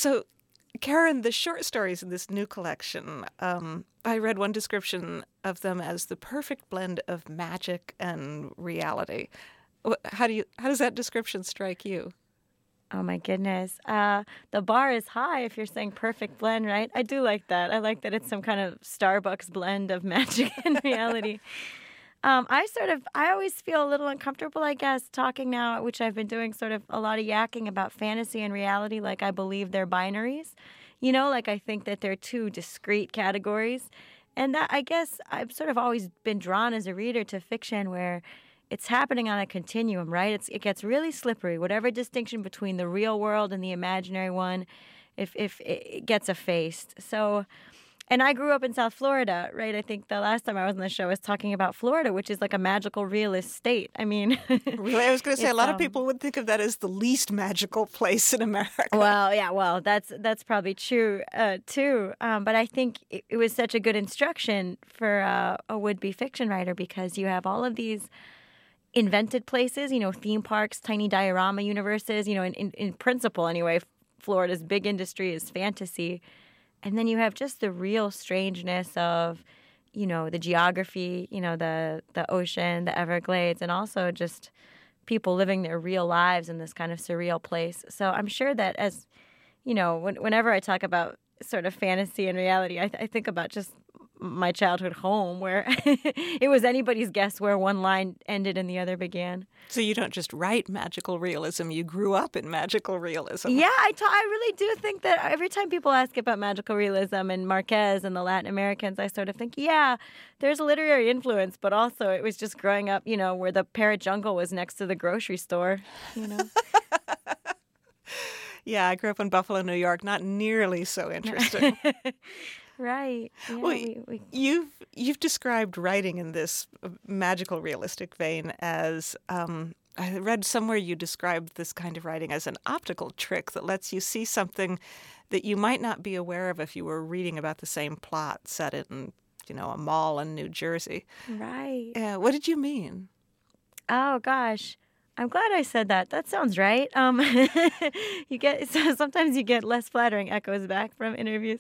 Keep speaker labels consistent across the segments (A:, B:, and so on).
A: So, Karen, the short stories in this new collection, I read one description of them as the perfect blend of magic and reality. How does that description strike you?
B: Oh my goodness. The bar is high if you're saying perfect blend, right? I do like that. I like that it's some kind of Starbucks blend of magic and reality. I always feel a little uncomfortable, I guess, talking now, which I've been doing sort of a lot of yakking about fantasy and reality. Like I believe they're binaries, like I think that they're two discrete categories. And that I guess I've sort of always been drawn as a reader to fiction where it's happening on a continuum, right? It gets really slippery. Whatever distinction between the real world and the imaginary one, if it gets effaced. So, and I grew up in South Florida, right? I think the last time I was on the show I was talking about Florida, which is like a magical realist state. I mean,
A: really, I was going to say a lot of people would think of that as the least magical place in America.
B: Well, yeah, that's probably true too. But I think it was such a good instruction for a would-be fiction writer because you have all of these invented places, theme parks, tiny diorama universes, in principle anyway, Florida's big industry is fantasy. And then you have just the real strangeness of, the geography, the ocean, the Everglades, and also just people living their real lives in this kind of surreal place. So I'm sure that as, whenever I talk about sort of fantasy and reality, I think about just my childhood home where it was anybody's guess where one line ended and the other began.
A: So you don't just write magical realism, you grew up in magical realism.
B: Yeah, I really do think that every time people ask about magical realism and Marquez and the Latin Americans, I sort of think, yeah, there's a literary influence, but also it was just growing up, where the parrot jungle was next to the grocery store,
A: Yeah, I grew up in Buffalo, New York. Not nearly so interesting.
B: Right. Yeah,
A: well, you've described writing in this magical realistic vein as I read somewhere you described this kind of writing as an optical trick that lets you see something that you might not be aware of if you were reading about the same plot set in a mall in New Jersey.
B: Right.
A: What did you mean?
B: Oh gosh. I'm glad I said that. That sounds right. Sometimes you get less flattering echoes back from interviews.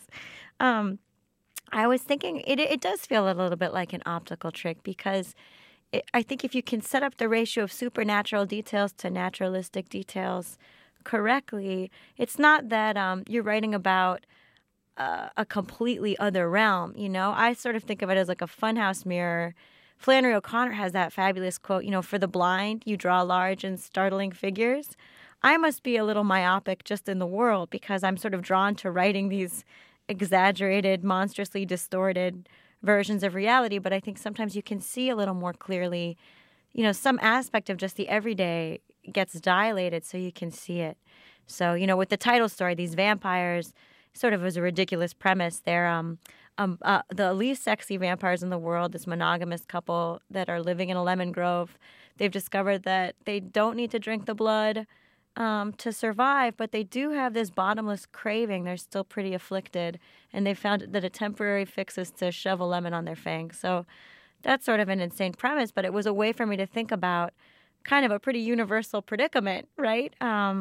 B: I was thinking it does feel a little bit like an optical trick because I think if you can set up the ratio of supernatural details to naturalistic details correctly, it's not that you're writing about a completely other realm. I sort of think of it as like a funhouse mirror. Flannery O'Connor has that fabulous quote, for the blind, you draw large and startling figures. I must be a little myopic just in the world because I'm sort of drawn to writing these exaggerated, monstrously distorted versions of reality. But I think sometimes you can see a little more clearly, some aspect of just the everyday gets dilated so you can see it. So, with the title story, these vampires sort of was a ridiculous premise. They're the least sexy vampires in the world, this monogamous couple that are living in a lemon grove. They've discovered that they don't need to drink the blood to survive, but they do have this bottomless craving. They're still pretty afflicted, and they found that a temporary fix is to shove a lemon on their fangs. So that's sort of an insane premise, but it was a way for me to think about kind of a pretty universal predicament, right?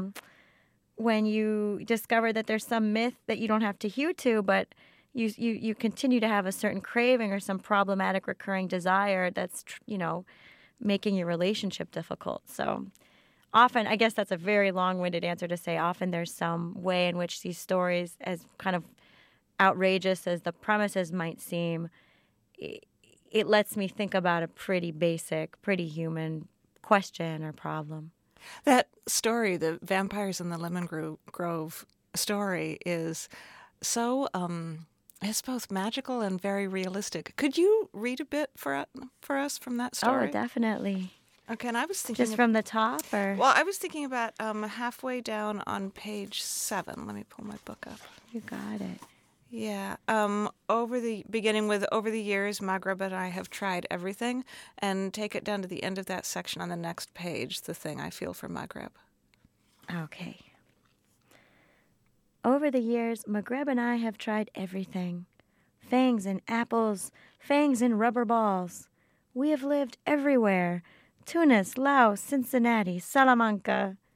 B: When you discover that there's some myth that you don't have to hew to, but you continue to have a certain craving or some problematic recurring desire that's, making your relationship difficult. So often, I guess that's a very long-winded answer to say, often there's some way in which these stories, as kind of outrageous as the premises might seem, it lets me think about a pretty basic, pretty human question or problem.
A: That story, the Vampires in the Lemon Grove story, is so it's both magical and very realistic. Could you read a bit for us from that story?
B: Oh, definitely.
A: Okay, and I was thinking...
B: Just from the top, or...?
A: Well, I was thinking about halfway down on page 7. Let me pull my book up.
B: You got it.
A: Yeah. Beginning with over the years, Maghreb and I have tried everything, and take it down to the end of that section on the next page, the thing I feel for Maghreb.
B: Okay. Over the years, Maghreb and I have tried everything. Fangs in apples, fangs in rubber balls. We have lived everywhere. Tunis, Laos, Cincinnati, Salamanca.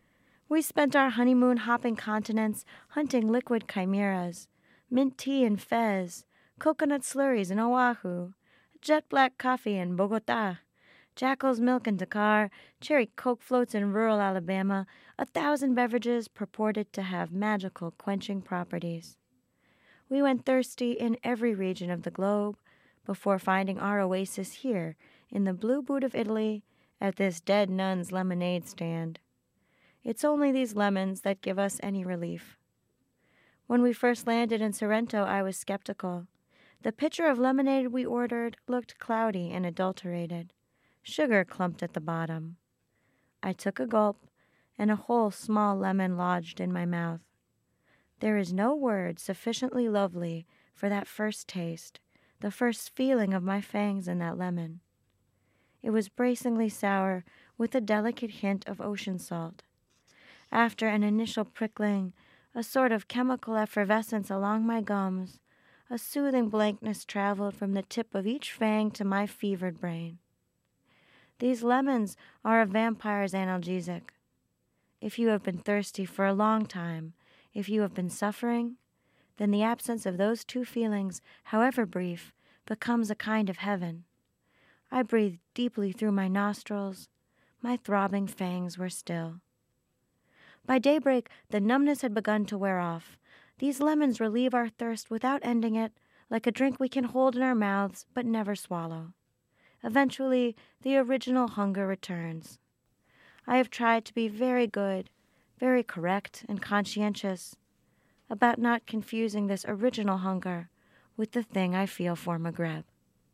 B: We spent our honeymoon hopping continents, hunting liquid chimeras, mint tea in Fez, coconut slurries in Oahu, jet black coffee in Bogota, Jackal's milk in Dakar, cherry Coke floats in rural Alabama, 1,000 beverages purported to have magical quenching properties. We went thirsty in every region of the globe before finding our oasis here in the blue boot of Italy at this dead nun's lemonade stand. It's only these lemons that give us any relief. When we first landed in Sorrento, I was skeptical. The pitcher of lemonade we ordered looked cloudy and adulterated. Sugar clumped at the bottom. I took a gulp, and a whole small lemon lodged in my mouth. There is no word sufficiently lovely for that first taste, the first feeling of my fangs in that lemon. It was bracingly sour with a delicate hint of ocean salt. After an initial prickling, a sort of chemical effervescence along my gums, a soothing blankness traveled from the tip of each fang to my fevered brain. These lemons are a vampire's analgesic. If you have been thirsty for a long time, if you have been suffering, then the absence of those two feelings, however brief, becomes a kind of heaven. I breathed deeply through my nostrils. My throbbing fangs were still. By daybreak, the numbness had begun to wear off. These lemons relieve our thirst without ending it, like a drink we can hold in our mouths but never swallow. Eventually, the original hunger returns. I have tried to be very good, very correct and conscientious about not confusing this original hunger with the thing I feel for Maghreb.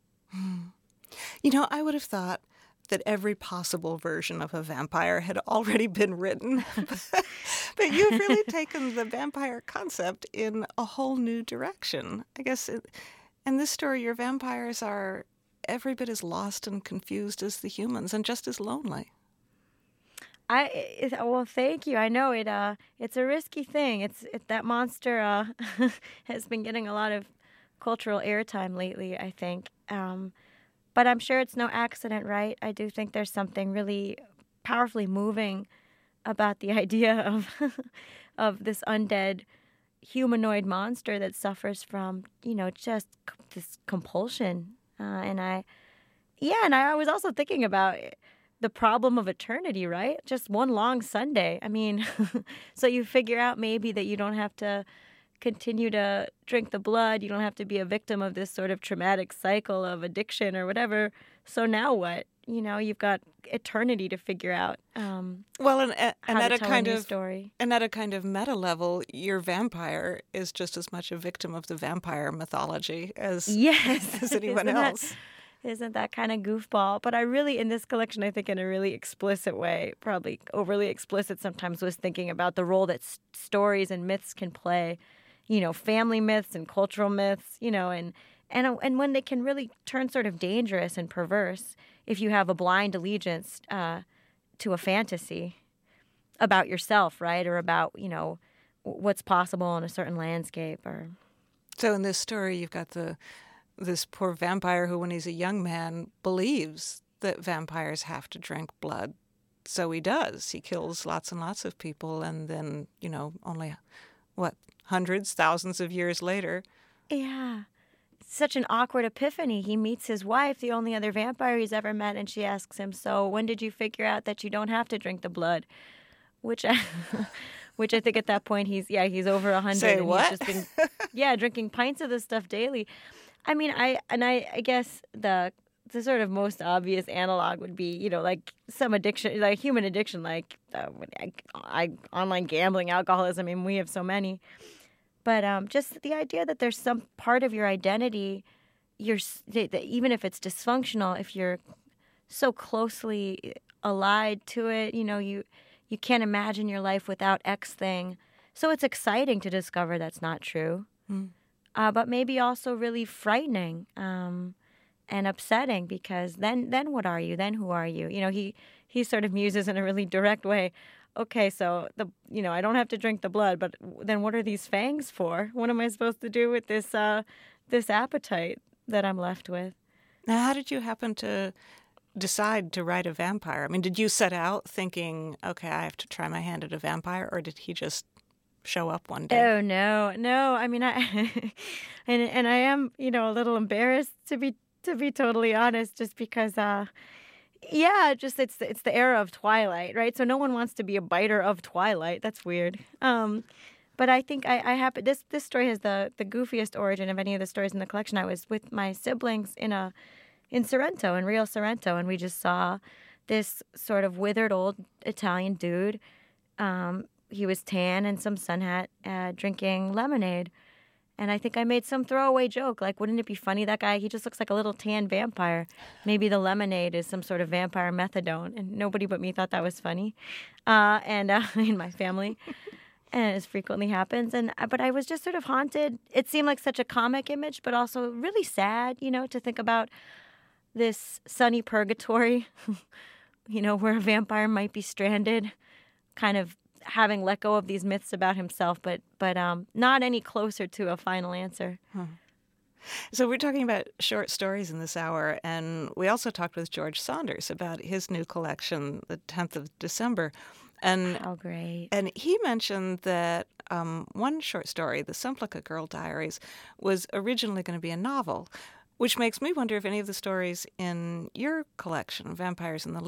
A: You know, I would have thought that every possible version of a vampire had already been written. But you've really taken the vampire concept in a whole new direction. I guess in this story, your vampires are every bit as lost and confused as the humans and just as lonely.
B: Well, thank you. I know it's a risky thing. That monster has been getting a lot of cultural airtime lately, I think. But I'm sure it's no accident, right? I do think there's something really powerfully moving about the idea of of this undead humanoid monster that suffers from, just this compulsion. And I was also thinking about the problem of eternity, right? Just one long Sunday. I mean, so you figure out maybe that you don't have to continue to drink the blood. You don't have to be a victim of this sort of traumatic cycle of addiction or whatever. So now what? You've got eternity to figure out.
A: Well, and at a kind of
B: story,
A: and at a kind of meta level, your vampire is just as much a victim of the vampire mythology as as anyone else.
B: Isn't that kind of goofball? But I really, in this collection, I think in a really explicit way, probably overly explicit sometimes, was thinking about the role that stories and myths can play. Family myths and cultural myths. And when they can really turn sort of dangerous and perverse if you have a blind allegiance to a fantasy about yourself, right? Or about, what's possible in a certain landscape.
A: So in this story, you've got this poor vampire who, when he's a young man, believes that vampires have to drink blood. So he does. He kills lots and lots of people. And then, only, hundreds, thousands of years later.
B: Yeah. Such an awkward epiphany. He meets his wife, the only other vampire he's ever met, and she asks him, so when did you figure out that you don't have to drink the blood? Which I think at that point he's over 100.
A: Say what?
B: He's just been, drinking pints of this stuff daily. I mean, I guess the sort of most obvious analog would be, like some addiction, like human addiction, like online gambling, alcoholism. I mean, we have so many. But just the idea that there's some part of your identity, that even if it's dysfunctional, if you're so closely allied to it, you can't imagine your life without X thing. So it's exciting to discover that's not true, but maybe also really frightening and upsetting, because then what are you? Then who are you? He sort of muses in a really direct way. Okay, so I don't have to drink the blood, but then what are these fangs for? What am I supposed to do with this appetite that I'm left with?
A: Now, how did you happen to decide to write a vampire? I mean, did you set out thinking, okay, I have to try my hand at a vampire, or did he just show up one day?
B: Oh no, no. I mean, I and I am, a little embarrassed to be totally honest, just because, yeah, just it's the era of Twilight, right? So no one wants to be a biter of Twilight. That's weird. But I think I happen this story has the goofiest origin of any of the stories in the collection. I was with my siblings in Sorrento, in Rio Sorrento, and we just saw this sort of withered old Italian dude. He was tan and some sun hat, drinking lemonade. And I think I made some throwaway joke, like, wouldn't it be funny, that guy, he just looks like a little tan vampire. Maybe the lemonade is some sort of vampire methadone. And nobody but me thought that was funny, and in my family. And as frequently happens. But I was just sort of haunted. It seemed like such a comic image, but also really sad, to think about this sunny purgatory, where a vampire might be stranded, kind of having let go of these myths about himself, but not any closer to a final answer.
A: So we're talking about short stories in this hour, and we also talked with George Saunders about his new collection, the 10th of December. And
B: how great.
A: And he mentioned that one short story, The Simplica Girl Diaries, was originally going to be a novel, which makes me wonder if any of the stories in your collection, Vampires in the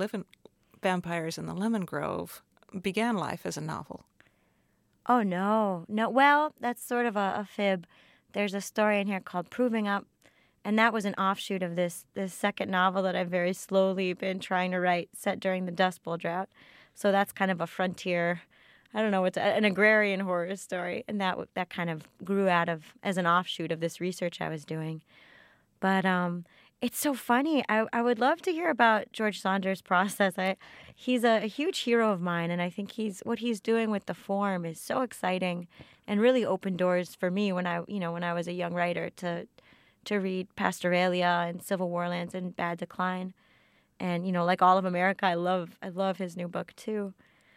A: Lemon Grove, began life as a novel.
B: Oh, no. Well, that's sort of a fib. There's a story in here called Proving Up, and that was an offshoot of this second novel that I've very slowly been trying to write, set during the Dust Bowl drought. So that's kind of a frontier, I don't know, it's an agrarian horror story, and that kind of grew out of as an offshoot of this research I was doing. But it's so funny. I would love to hear about George Saunders' process. He's a huge hero of mine, and I think what he's doing with the form is so exciting and really opened doors for me when I was a young writer to read Pastoralia and Civil War Lands and Bad Decline. And, like all of America, I love his new book too.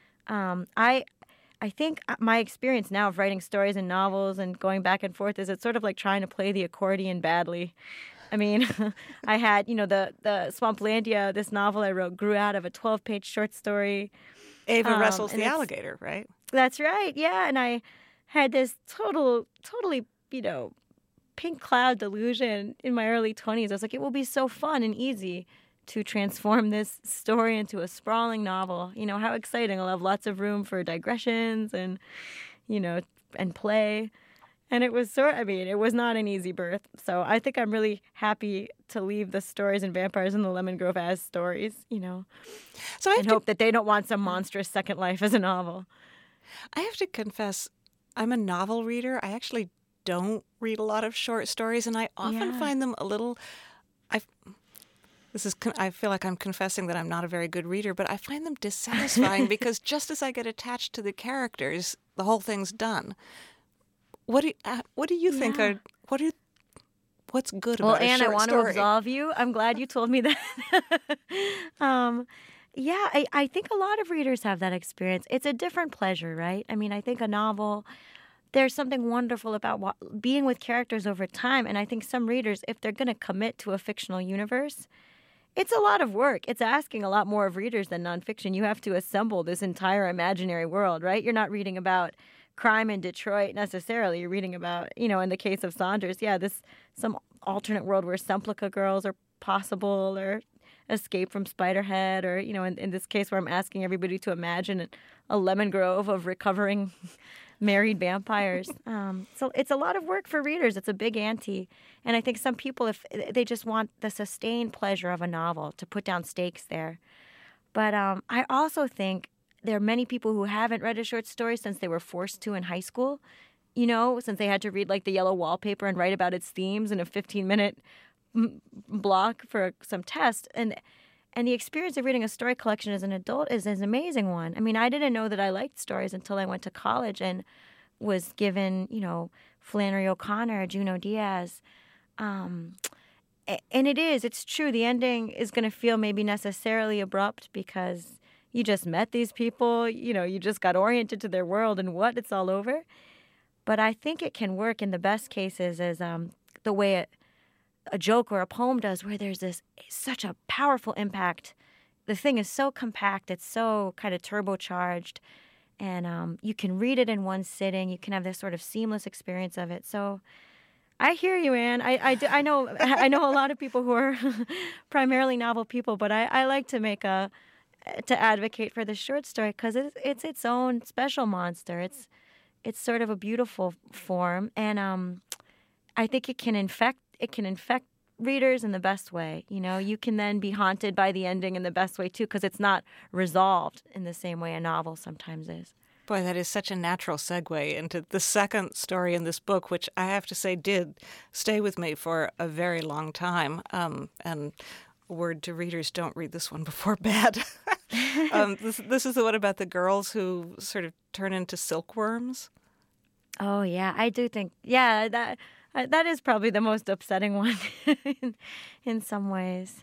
B: I think my experience now of writing stories and novels and going back and forth is it's sort of like trying to play the accordion badly. I mean, I had, the Swamplandia, this novel I wrote, grew out of a 12-page short story.
A: Ava Russell's The Alligator, right?
B: That's right, yeah. And I had this totally, pink cloud delusion in my early 20s. I was like, it will be so fun and easy to transform this story into a sprawling novel. How exciting. I'll have lots of room for digressions and, and play. And it was it was not an easy birth. So I think I'm really happy to leave the stories in Vampires in the Lemon Grove as stories,
A: So I
B: hope that they don't want some monstrous second life as a novel.
A: I have to confess, I'm a novel reader. I actually don't read a lot of short stories, and I often find them a little... I feel like I'm confessing that I'm not a very good reader, but I find them dissatisfying because just as I get attached to the characters, the whole thing's done. What do you think are what's good about a short story? Well,
B: Anne, I want to absolve you. I'm glad you told me that. I think a lot of readers have that experience. It's a different pleasure, right? I mean, I think a novel, there's something wonderful about being with characters over time, and I think some readers, if they're going to commit to a fictional universe, it's a lot of work. It's asking a lot more of readers than nonfiction. You have to assemble this entire imaginary world, right? You're not reading about crime in Detroit necessarily. You're reading about, in the case of Saunders, some alternate world where Simplica girls are possible, or escape from Spiderhead, or, in this case where I'm asking everybody to imagine a lemon grove of recovering married vampires. So it's a lot of work for readers. It's a big ante. And I think some people, if they just want the sustained pleasure of a novel, to put down stakes there. But I also think there are many people who haven't read a short story since they were forced to in high school, since they had to read like the yellow wallpaper and write about its themes in a 15-minute block for some test. And the experience of reading a story collection as an adult is an amazing one. I mean, I didn't know that I liked stories until I went to college and was given, Flannery O'Connor, Junot Diaz. And it's true. The ending is going to feel maybe necessarily abrupt because you just met these people, you just got oriented to their world and it's all over. But I think it can work in the best cases as the way a joke or a poem does, where there's such a powerful impact. The thing is so compact, it's so kind of turbocharged, and you can read it in one sitting. You can have this sort of seamless experience of it. So I hear you, Anne. I know I know a lot of people who are primarily novel people, but I like to advocate for the short story because it's its own special monster. It's sort of a beautiful form, and I think it can infect readers in the best way. You can then be haunted by the ending in the best way too, because it's not resolved in the same way a novel sometimes is.
A: Boy, that is such a natural segue into the second story in this book, which I have to say did stay with me for a very long time. And word to readers, don't read this one before bed. This is the one about the girls who sort of turn into silkworms.
B: Oh, yeah, I do think, that is probably the most upsetting one in some ways.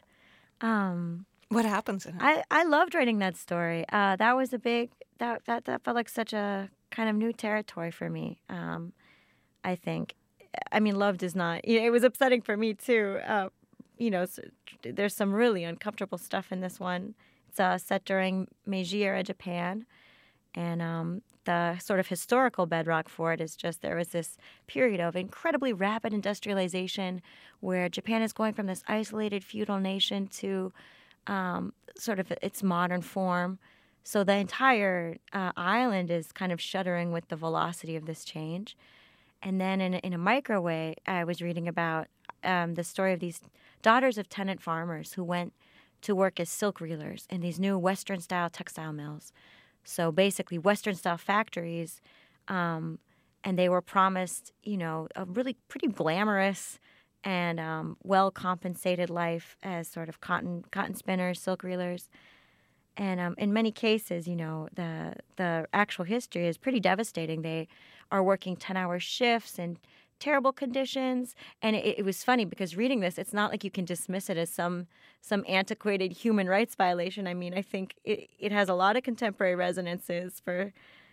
A: What happens in it?
B: I loved writing that story. That was a big, that felt like such a kind of new territory for me, I think. I mean, loved is not, it was upsetting for me too. There's some really uncomfortable stuff in this one. It's set during Meiji era Japan, and the sort of historical bedrock for it is just there was this period of incredibly rapid industrialization where Japan is going from this isolated feudal nation to sort of its modern form. So the entire island is kind of shuddering with the velocity of this change. And then in a micro way, I was reading about the story of these daughters of tenant farmers who went to work as silk reelers in these new Western-style textile mills. So basically Western-style factories, and they were promised, a really pretty glamorous and well-compensated life as sort of cotton spinners, silk reelers. And in many cases, the actual history is pretty devastating. They are working 10-hour shifts in terrible conditions. And it was funny because reading this, it's not like you can dismiss it as some antiquated human rights violation. I mean, I think it has a lot of contemporary resonances for,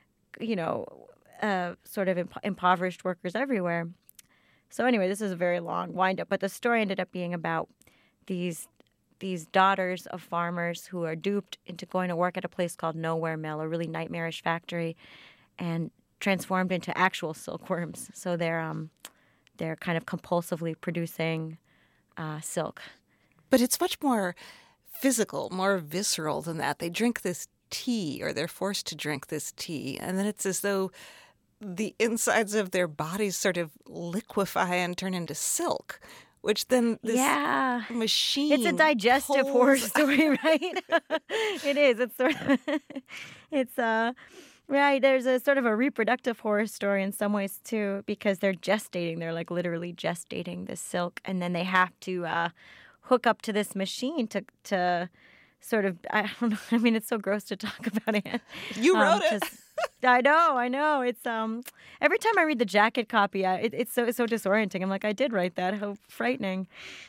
B: sort of impoverished workers everywhere. So anyway, this is a very long wind-up. But the story ended up being about these daughters of farmers who are duped into going to work at a place called Nowhere Mill, a really nightmarish factory, and transformed into actual silkworms. So they're kind of compulsively producing silk.
A: But it's much more physical, more visceral than that. They drink this tea, or they're forced to drink this tea, and then it's as though the insides of their bodies sort of liquefy and turn into silk, which then this machine
B: It's a digestive horror story, right? It is. It's sort of, right. There's a sort of a reproductive horror story in some ways too, because they're gestating. They're like literally gestating this silk, and then they have to hook up to this machine to sort of, I don't know. I mean, it's so gross to talk about it.
A: You wrote it.
B: I know. It's every time I read the jacket copy, it's so disorienting. I'm like, I did write that. How frightening.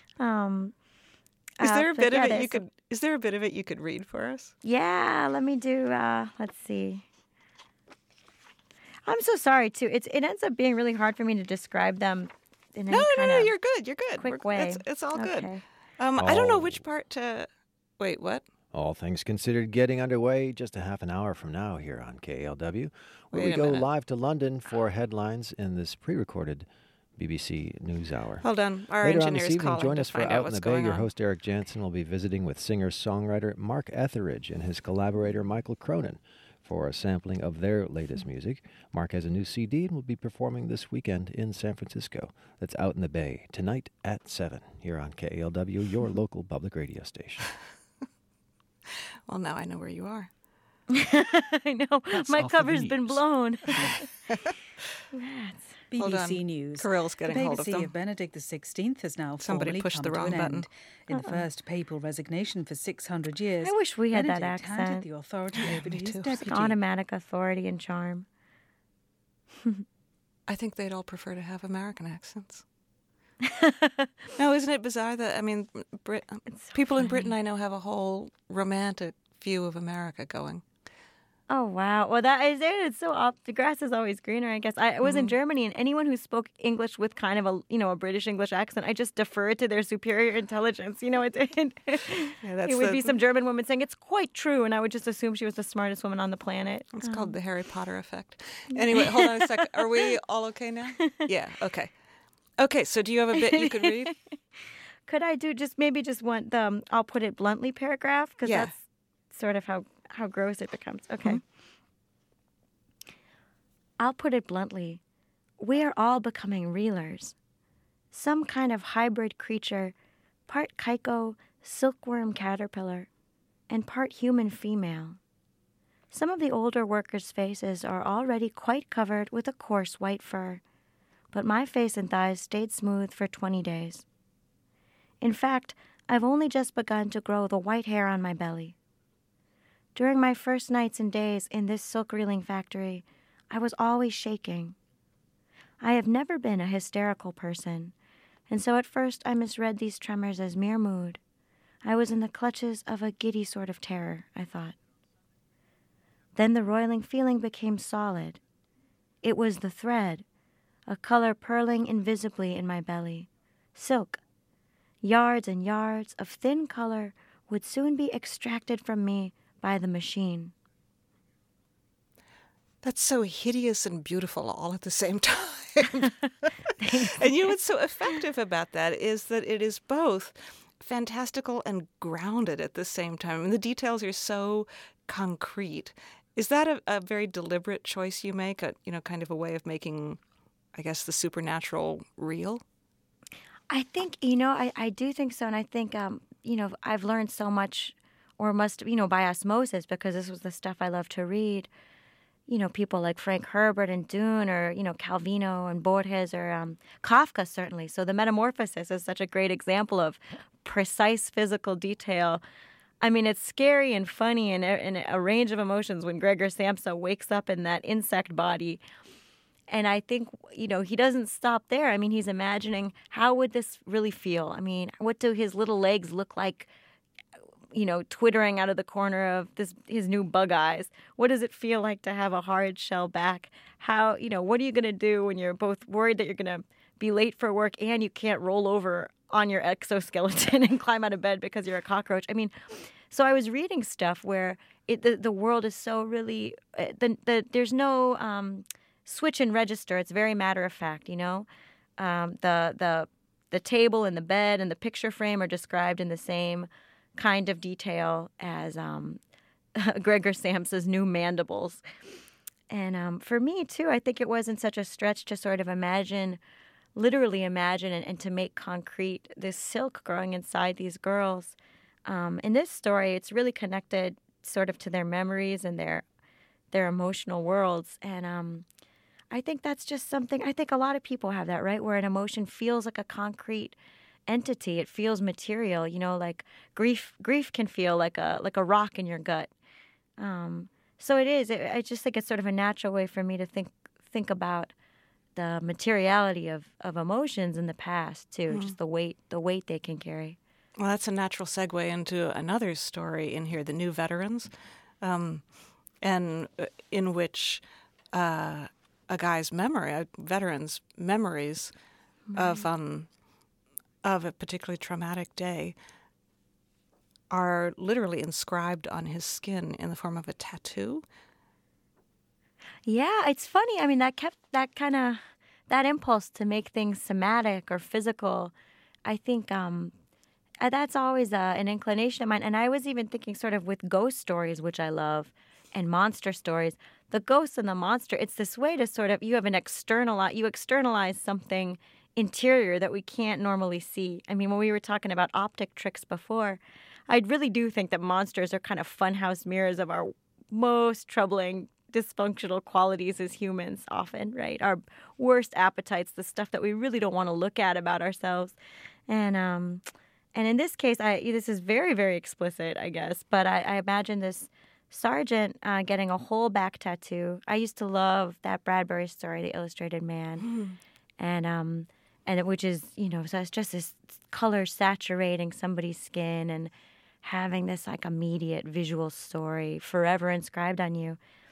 A: Is there a bit of it you could? Is there a bit of it you could read for us?
B: Yeah, let me do. Let's see. I'm so sorry too. It ends up being really hard for me to describe them in any
A: No, you're good. You're good.
B: Quick way.
A: It's all good. I don't know which part to. Wait, what?
C: All things considered, getting underway just a half an hour from now here on KALW, where we go live to London for headlines in this pre-recorded BBC NewsHour.
A: Hold on, our
C: Later on
A: engineer's
C: this evening,
A: calling
C: join
A: to
C: us for
A: find out
C: Out in
A: what's
C: the Bay.
A: going
C: Your
A: on.
C: host Eric Jansen will be visiting with singer-songwriter Mark Etheridge and his collaborator Michael Cronin for a sampling of their latest music. Mark has a new CD and will be performing this weekend in San Francisco. That's Out in the Bay, tonight at 7, here on KALW, your local public radio station.
A: Well, now I know where you are.
B: I know.
D: That's
B: My
D: off of
B: cover's
D: the
B: been
D: news.
B: blown.
A: Hold on.
E: BBC News.
A: Kirill's getting
E: the
A: hold of
E: papacy
A: them.
E: of Benedict XVI has now
A: Somebody
E: formally
A: pushed
E: come
A: the
E: to
A: wrong
E: an
A: button.
E: end. In the first papal resignation for 600 years,
B: I wish we had that
E: Benedict
B: accent.
E: handed the authority over to his
A: too.
E: deputy.
B: Automatic authority and charm.
A: I think they'd all prefer to have American accents. No, isn't it bizarre that, I mean, people in Britain I know have a whole romantic view of America going.
B: Oh wow! Well, that is it. It's so the grass is always greener. I guess I was in Germany, and anyone who spoke English with kind of a British English accent, I just deferred to their superior intelligence. It would be some German woman saying it's quite true, and I would just assume she was the smartest woman on the planet.
A: It's called the Harry Potter effect. Anyway, hold on a second. Are we all okay now? Yeah. Okay. Okay. So, do you have a bit you could read?
B: Could I do just one? I'll put it bluntly paragraph because that's sort of how gross it becomes. Okay. I'll put it bluntly. We are all becoming reelers. Some kind of hybrid creature, part kaiko, silkworm caterpillar, and part human female. Some of the older workers' faces are already quite covered with a coarse white fur, but my face and thighs stayed smooth for 20 days. In fact, I've only just begun to grow the white hair on my belly. During my first nights and days in this silk reeling factory, I was always shaking. I have never been a hysterical person, and so at first I misread these tremors as mere mood. I was in the clutches of a giddy sort of terror, I thought. Then the roiling feeling became solid. It was the thread, a color purling invisibly in my belly. Silk. Yards and yards of thin color would soon be extracted from me by the machine.
A: That's so hideous and beautiful all at the same time. And what's so effective about that is that it is both fantastical and grounded at the same time. And the details are so concrete. Is that a very deliberate choice you make, kind of a way of making, I guess, the supernatural real?
B: I think, I do think so. And I think, I've learned so much, or must, by osmosis, because this was the stuff I love to read. People like Frank Herbert and Dune, or, Calvino and Borges, or Kafka, certainly. So the Metamorphosis is such a great example of precise physical detail. I mean, it's scary and funny and a range of emotions when Gregor Samsa wakes up in that insect body. And I think, he doesn't stop there. I mean, he's imagining, how would this really feel? I mean, what do his little legs look like, twittering out of the corner of his new bug eyes? What does it feel like to have a hard shell back? How, what are you going to do when you're both worried that you're going to be late for work and you can't roll over on your exoskeleton and climb out of bed because you're a cockroach? I mean, so I was reading stuff where the world is so really, there's no switch and register. It's very matter of fact, the table and the bed and the picture frame are described in the same kind of detail as Gregor Samsa's new mandibles. And for me, too, I think it wasn't such a stretch to sort of literally imagine and to make concrete this silk growing inside these girls. In this story, it's really connected sort of to their memories and their emotional worlds. And I think that's just something, I think a lot of people have that, right? Where an emotion feels like a concrete entity. It feels material, like grief can feel like a rock in your gut. So it is. I just think it's sort of a natural way for me to think about the materiality of emotions in the past too, just the weight they can carry.
A: Well, that's a natural segue into another story in here, The New Veterans, and in which a guy's veteran's memories of a particularly traumatic day are literally inscribed on his skin in the form of a tattoo.
B: Yeah, it's funny. I mean, that impulse to make things somatic or physical, I think that's always an inclination of mine. And I was even thinking sort of with ghost stories, which I love, and monster stories. The ghost and the monster, it's this way to sort of, you externalize something interior that we can't normally see. I mean, when we were talking about optic tricks before, I really do think that monsters are kind of funhouse mirrors of our most troubling, dysfunctional qualities as humans often, right? Our worst appetites, the stuff that we really don't want to look at about ourselves. And in this case, this is very, very explicit, I guess, but I imagine this sergeant getting a whole back tattoo. I used to love that Bradbury story, The Illustrated Man. And which is, so it's just this color saturating somebody's skin and having this like immediate visual story forever inscribed on you.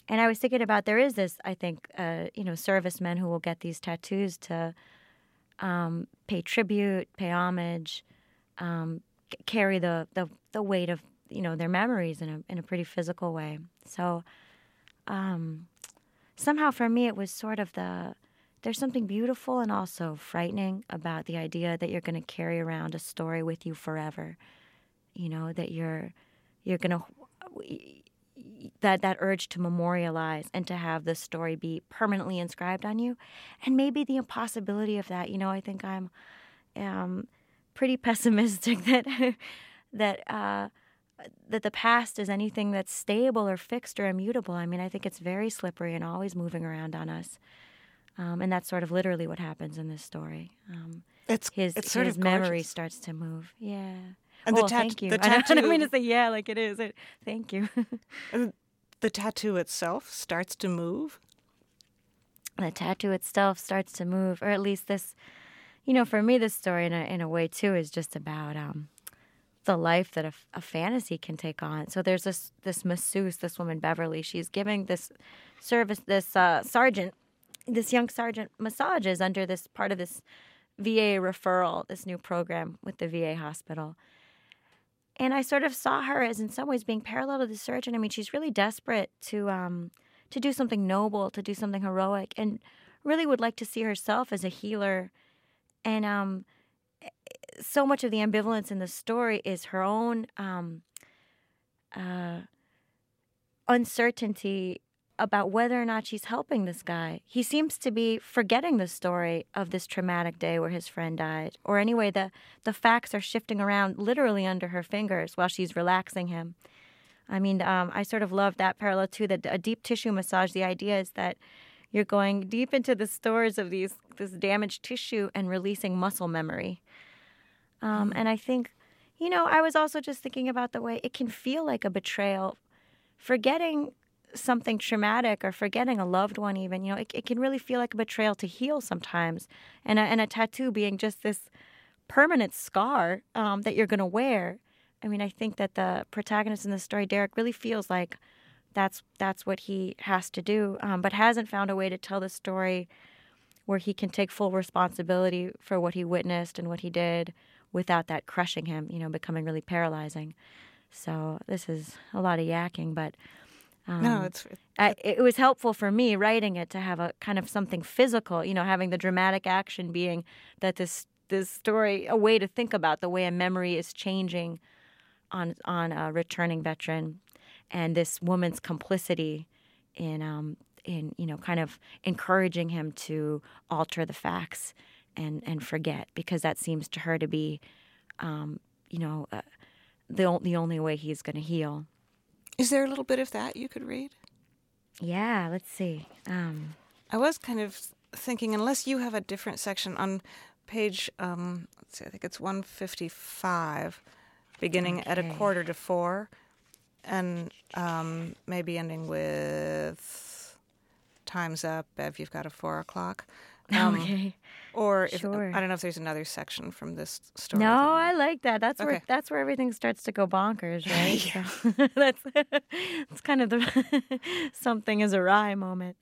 B: And I was thinking about, there is this, I think, servicemen who will get these tattoos to pay tribute, pay homage, carry the weight of their memories in a pretty physical way. So somehow for me it was sort of there's something beautiful and also frightening about the idea that you're going to carry around a story with you forever. That you're going to that urge to memorialize and to have the story be permanently inscribed on you, and maybe the impossibility of that. I think I'm pretty pessimistic that the past is anything that's stable or fixed or immutable. I mean, I think it's very slippery and always moving around on us, and that's sort of literally what happens in this story.
A: It's sort
B: his
A: of
B: memory
A: gorgeous.
B: starts to move. Yeah.
A: And
B: Thank you.
A: the
B: I
A: tattoo,
B: don't mean to say yeah like it is. Thank you.
A: and the tattoo itself starts to move.
B: The tattoo itself starts to move, or at least this, for me, this story in a way too is just about the life that a fantasy can take on. So there's this masseuse, this woman Beverly. She's giving this sergeant, this young sergeant, massages under this part of this VA referral, this new program with the VA hospital. And I sort of saw her as in some ways being parallel to the surgeon. I mean, she's really desperate to do something noble, to do something heroic, and really would like to see herself as a healer. And so much of the ambivalence in the story is her own uncertainty about whether or not she's helping this guy. He seems to be forgetting the story of this traumatic day where his friend died. Or anyway, the facts are shifting around literally under her fingers while she's relaxing him. I mean, I sort of love that parallel too, that a deep tissue massage, the idea is that you're going deep into the stores of this damaged tissue and releasing muscle memory. And I think, I was also just thinking about the way it can feel like a betrayal. Forgetting something traumatic or forgetting a loved one even, it can really feel like a betrayal to heal sometimes. And a tattoo being just this permanent scar that you're going to wear. I mean, I think that the protagonist in the story, Derek, really feels like that's what he has to do, but hasn't found a way to tell the story where he can take full responsibility for what he witnessed and what he did without that crushing him, becoming really paralyzing. So this is a lot of yakking, but
A: No,
B: it was helpful for me writing it to have a kind of something physical, having the dramatic action being that this story, a way to think about the way a memory is changing on a returning veteran, and this woman's complicity in kind of encouraging him to alter the facts and forget, because that seems to her to be the only way he's going to heal.
A: Is there a little bit of that you could read?
B: Yeah, let's see.
A: I was kind of thinking, unless you have a different section on page, let's see, I think it's 155, beginning at 3:45, and maybe ending with "Time's up, Bev, you've got a 4 o'clock."
B: Okay.
A: Or if,
B: Sure.
A: I don't know if there's another section from this story.
B: No, I like that. That's
A: Okay.
B: where everything starts to go bonkers, right?
A: Yeah.
B: So that's kind of the something is awry moment.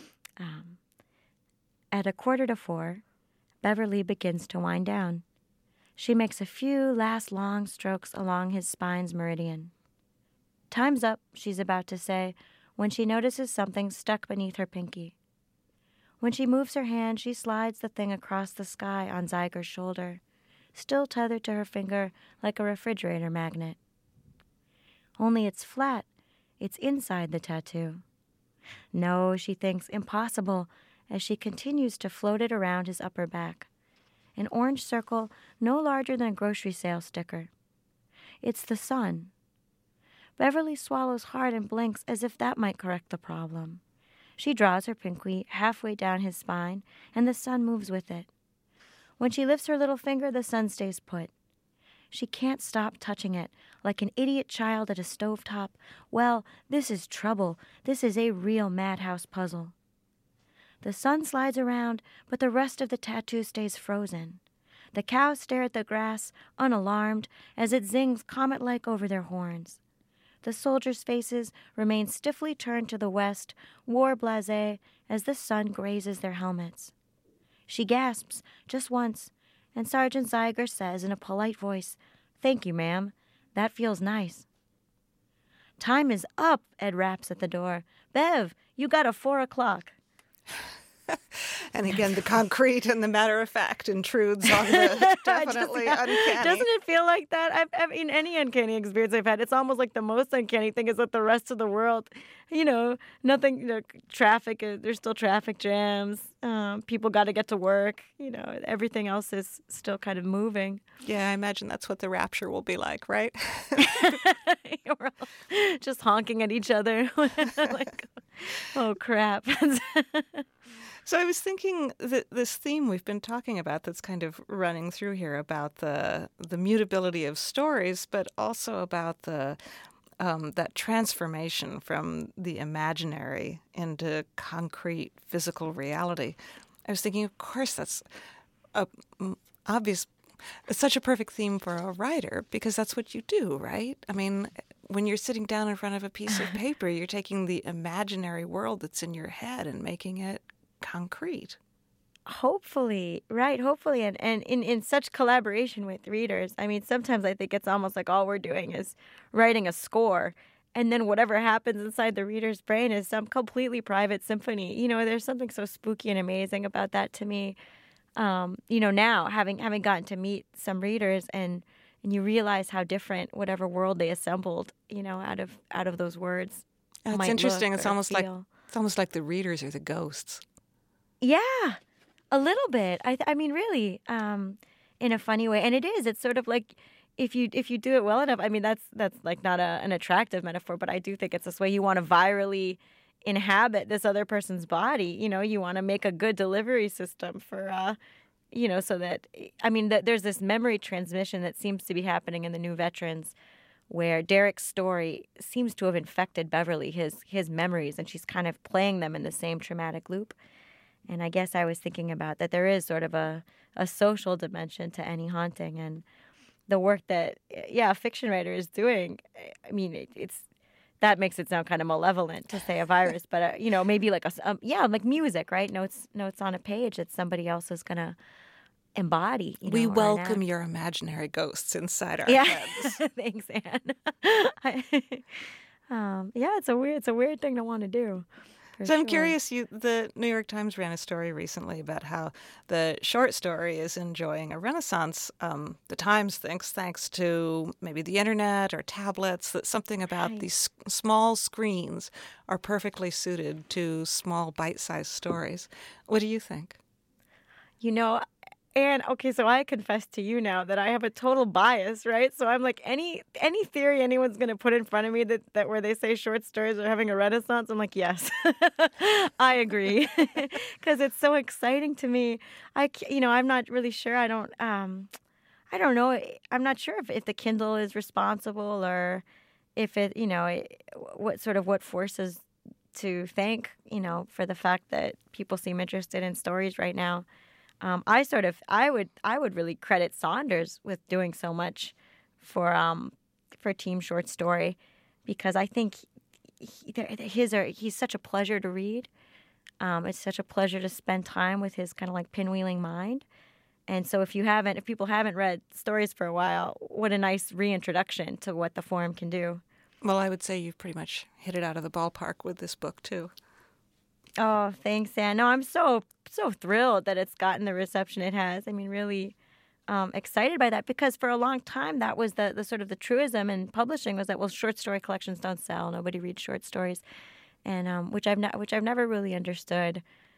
B: At 3:45, Beverly begins to wind down. She makes a few last long strokes along his spine's meridian. "Time's up," she's about to say, when she notices something stuck beneath her pinky. When she moves her hand, she slides the thing across the sky on Zyger's shoulder, still tethered to her finger like a refrigerator magnet. Only it's flat. It's inside the tattoo. No, she thinks, impossible, as she continues to float it around his upper back. An orange circle no larger than a grocery sale sticker. It's the sun. Beverly swallows hard and blinks as if that might correct the problem. She draws her pinky halfway down his spine, and the sun moves with it. When she lifts her little finger, the sun stays put. She can't stop touching it, like an idiot child at a stovetop. Well, this is trouble. This is a real madhouse puzzle. The sun slides around, but the rest of the tattoo stays frozen. The cows stare at the grass, unalarmed, as it zings comet-like over their horns. The soldiers' faces remain stiffly turned to the west, war blasé, as the sun grazes their helmets. She gasps just once, and Sergeant Zeiger says in a polite voice, "Thank you, ma'am. That feels nice." "Time is up," Ed raps at the door. "Bev, you got a 4 o'clock."
A: And again, the concrete and the matter-of-fact intrudes on the definitely uncanny.
B: Doesn't it feel like that? I mean, any uncanny experience I've had, it's almost like the most uncanny thing is that the rest of the world, nothing, traffic, there's still traffic jams. People got to get to work. Everything else is still kind of moving.
A: Yeah, I imagine that's what the rapture will be like, right?
B: We're all just honking at each other. Like, oh, crap.
A: So I was thinking that this theme we've been talking about that's kind of running through here about the mutability of stories, but also about that transformation from the imaginary into concrete physical reality. I was thinking, of course, that's obvious. It's such a perfect theme for a writer because that's what you do, right? I mean, when you're sitting down in front of a piece of paper, you're taking the imaginary world that's in your head and making it concrete.
B: Hopefully, right? Hopefully, and in such collaboration with readers. I mean, sometimes I think it's almost like all we're doing is writing a score, and then whatever happens inside the reader's brain is some completely private symphony. There's something so spooky and amazing about that to me. Now having gotten to meet some readers and you realize how different whatever world they assembled, out of those words.
A: It's interesting. It's almost like the readers are the ghosts.
B: Yeah, a little bit. I mean, really, in a funny way. And it is. It's sort of like if you do it well enough. I mean, that's like not an attractive metaphor, but I do think it's this way. You want to virally inhabit this other person's body. You want to make a good delivery system for, so that, I mean, there's this memory transmission that seems to be happening in the New Veterans, where Derek's story seems to have infected Beverly, his memories, and she's kind of playing them in the same traumatic loop. And I guess I was thinking about that there is sort of a social dimension to any haunting, and the work that, a fiction writer is doing. I mean, that makes it sound kind of malevolent to say a virus, but maybe like like music, right? Notes on a page that somebody else is gonna embody.
A: We welcome your imaginary ghosts inside our heads.
B: Thanks, Anne. It's a weird thing to want to do.
A: So I'm curious, the New York Times ran a story recently about how the short story is enjoying a renaissance. The Times thinks thanks to maybe the internet or tablets, that something about these small screens are perfectly suited to small bite-sized stories. What do you think?
B: And okay, so I confess to you now that I have a total bias, right? So I'm like, any theory anyone's going to put in front of me that where they say short stories are having a renaissance, I'm like, yes, I agree, because it's so exciting to me. I'm not really sure. I don't know. I'm not sure if the Kindle is responsible or if it, what forces to thank, for the fact that people seem interested in stories right now. I would really credit Saunders with doing so much for Team Short Story, because I think he's such a pleasure to read. It's such a pleasure to spend time with his kind of like pinwheeling mind. And so if people haven't read stories for a while, what a nice reintroduction to what the forum can do.
A: Well, I would say you've pretty much hit it out of the ballpark with this book too.
B: Oh, thanks, Anne. No, I'm so thrilled that it's gotten the reception it has. I mean, really excited by that, because for a long time that was the sort of the truism in publishing was that, well, short story collections don't sell. Nobody reads short stories, and which I've never really understood,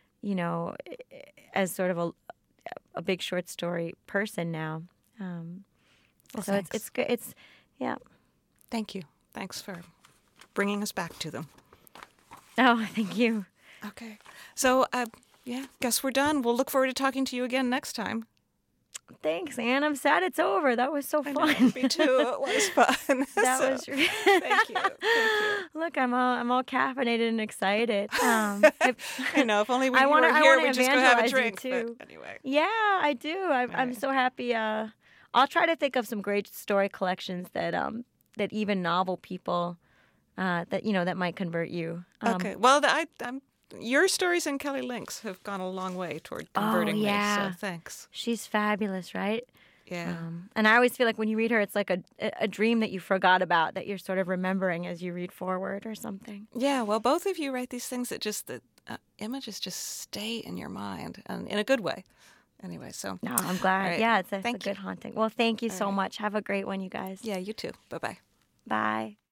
B: as sort of a big short story person now.
A: Well,
B: so
A: thanks.
B: it's good. Yeah.
A: Thank you. Thanks for bringing us back to them.
B: Oh, thank you.
A: Okay. So, guess we're done. We'll look forward to talking to you again next time.
B: Thanks, Anne. I'm sad it's over. That was so fun.
A: Me too. It was fun.
B: Was.
A: Thank you.
B: Look, I'm all caffeinated and excited.
A: If only we were here, we'd just go have a drink.
B: Too.
A: But anyway.
B: Yeah, I do. I'm so happy. I'll try to think of some great story collections that even novel people that might convert you.
A: Okay. Well, your stories and Kelly Link's have gone a long way toward converting me. So thanks.
B: She's fabulous, right?
A: Yeah.
B: And I always feel like when you read her, it's like a dream that you forgot about that you're sort of remembering as you read forward or something.
A: Yeah. Well, both of you write these things that just the images just stay in your mind, and in a good way. Anyway, so.
B: No, I'm glad.
A: Right.
B: Yeah, it's a
A: Thank
B: good
A: you.
B: haunting. Well, thank you so much. Have a great one, you guys.
A: Yeah, you too. Bye-bye.
B: Bye.